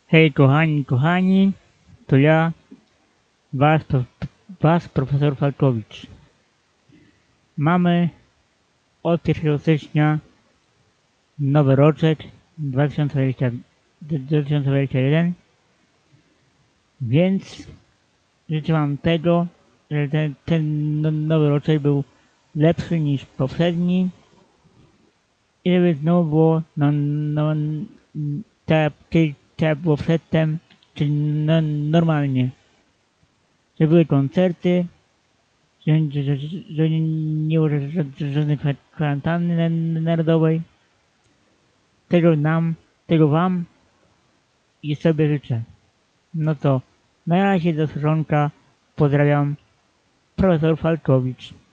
Hej kochani, to ja, was profesor Falkowicz. Mamy od 1 stycznia nowy roczek 2021, więc życzę wam tego, że ten nowy roczek był lepszy niż poprzedni i żeby znowu było tak było przedtem, czyli normalnie. Że były koncerty, że nie było żadnej kwarantanny narodowej. Tego wam i sobie życzę. No to na razie do słyszonka, pozdrawiam, profesor Falkowicz.